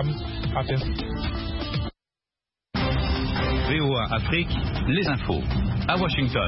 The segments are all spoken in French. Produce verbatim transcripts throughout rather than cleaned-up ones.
femmes atteintes. V O A Afrique, les infos, à Washington.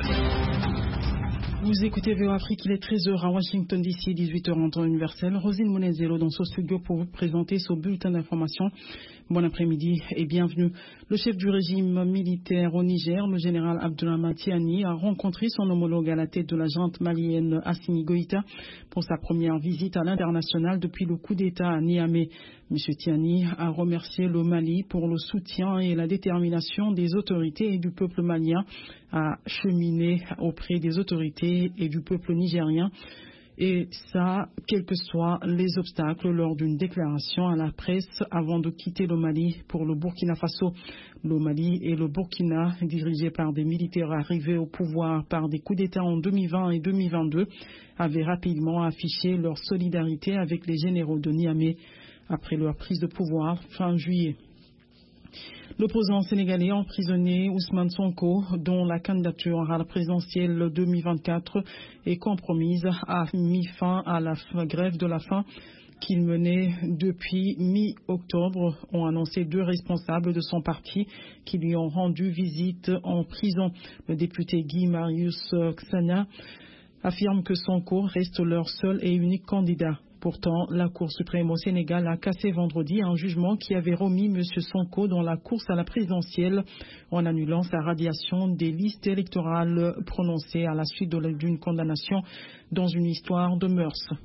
Vous écoutez V O A Afrique, il est treize heures à Washington D C, dix-huit heures en temps universel. Rosine Monezelo dans ce studio pour vous présenter ce bulletin d'information. Bon après-midi et bienvenue. Le chef du régime militaire au Niger, le général Abdourahmane Tiani, a rencontré son homologue à la tête de la junte malienne Assimi Goïta pour sa première visite à l'international depuis le coup d'État à Niamey. M. Tiani a remercié le Mali pour le soutien et la détermination des autorités et du peuple malien à cheminer auprès des autorités et du peuple nigérien. Et ça, quels que soient les obstacles, lors d'une déclaration à la presse avant de quitter le Mali pour le Burkina Faso. Le Mali et le Burkina, dirigés par des militaires arrivés au pouvoir par des coups d'État en deux mille vingt et deux mille vingt-deux, avaient rapidement affiché leur solidarité avec les généraux de Niamey après leur prise de pouvoir fin juillet. L'opposant sénégalais emprisonné Ousmane Sonko, dont la candidature à la présidentielle deux mille vingt-quatre est compromise, a mis fin à la grève de la faim qu'il menait depuis mi-octobre, ont annoncé deux responsables de son parti qui lui ont rendu visite en prison. Le député Guy Marius Xana affirme que Sonko reste leur seul et unique candidat. Pourtant, la Cour suprême au Sénégal a cassé vendredi un jugement qui avait remis M. Sonko dans la course à la présidentielle en annulant sa radiation des listes électorales prononcées à la suite d'une condamnation dans une histoire de mœurs.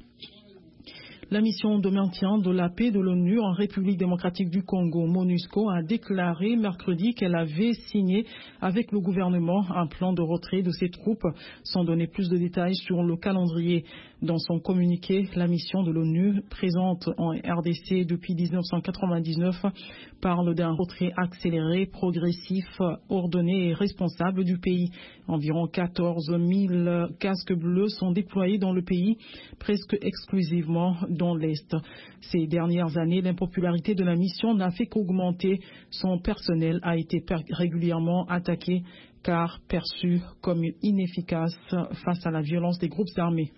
La mission de maintien de la paix de l'ONU en République démocratique du Congo, MONUSCO, a déclaré mercredi qu'elle avait signé avec le gouvernement un plan de retrait de ses troupes, sans donner plus de détails sur le calendrier. Dans son communiqué, la mission de l'ONU, présente en R D C depuis mille neuf cent quatre-vingt-dix-neuf, parle d'un retrait accéléré, progressif, ordonné et responsable du pays. Environ quatorze mille casques bleus sont déployés dans le pays, presque exclusivement dans l'Est. Ces dernières années, l'impopularité de la mission n'a fait qu'augmenter. Son personnel a été régulièrement attaqué car perçu comme inefficace face à la violence des groupes armés.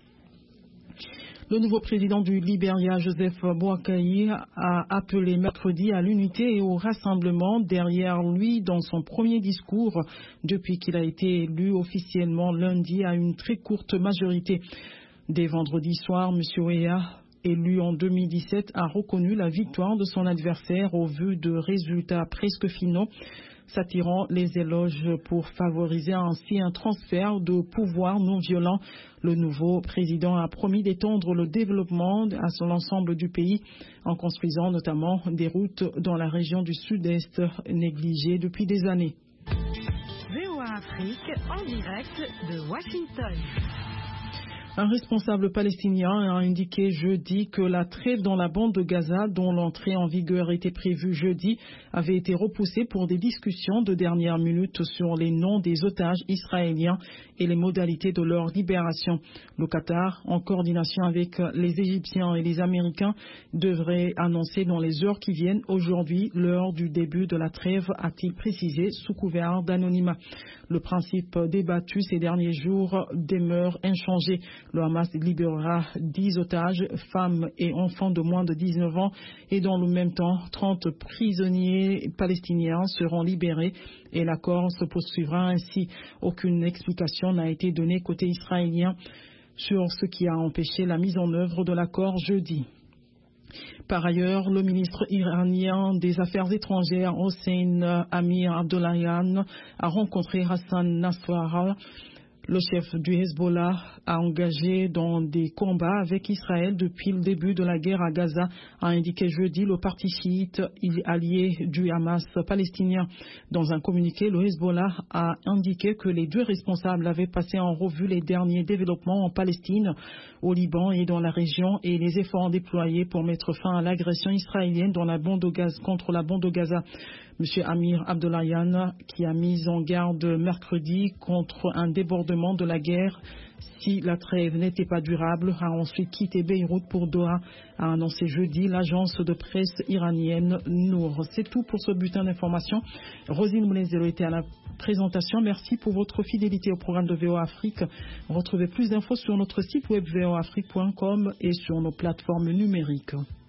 Le nouveau président du Libéria, Joseph Boakai, a appelé mercredi à l'unité et au rassemblement derrière lui dans son premier discours depuis qu'il a été élu officiellement lundi à une très courte majorité. Dès vendredi soir, M. Weah, élu en deux mille dix-sept, a reconnu la victoire de son adversaire au vu de résultats presque finaux, s'attirant les éloges pour favoriser ainsi un transfert de pouvoir non violent. Le nouveau président a promis d'étendre le développement à l'ensemble du pays en construisant notamment des routes dans la région du sud-est négligée depuis des années. V O A Afrique en direct de Washington. Un responsable palestinien a indiqué jeudi que la trêve dans la bande de Gaza, dont l'entrée en vigueur était prévue jeudi, avait été repoussée pour des discussions de dernière minute sur les noms des otages israéliens et les modalités de leur libération. Le Qatar, en coordination avec les Égyptiens et les Américains, devrait annoncer dans les heures qui viennent aujourd'hui l'heure du début de la trêve, a-t-il précisé sous couvert d'anonymat. Le principe débattu ces derniers jours demeure inchangé. Le Hamas libérera dix otages, femmes et enfants de moins de dix-neuf ans, et dans le même temps, trente prisonniers palestiniens seront libérés et l'accord se poursuivra ainsi. Aucune explication n'a été donnée côté israélien sur ce qui a empêché la mise en œuvre de l'accord jeudi. Par ailleurs, le ministre iranien des Affaires étrangères, Hossein Amir Abdollahian, a rencontré Hassan Nasrallah, le chef du Hezbollah, a engagé dans des combats avec Israël depuis le début de la guerre à Gaza, a indiqué jeudi le parti chiite allié du Hamas palestinien. Dans un communiqué, le Hezbollah a indiqué que les deux responsables avaient passé en revue les derniers développements en Palestine, au Liban et dans la région et les efforts déployés pour mettre fin à l'agression israélienne dans la bande de Gaza, contre la bande de Gaza. M. Amir Abdollahian, qui a mis en garde mercredi contre un débordement de la guerre si la trêve n'était pas durable, a ensuite quitté Beyrouth pour Doha, a annoncé jeudi l'agence de presse iranienne Nour. C'est tout pour ce bulletin d'information. Rosine Moulezelo était à la présentation. Merci pour votre fidélité au programme de V O A Afrique. Retrouvez plus d'infos sur notre site web v o afrique point com et sur nos plateformes numériques.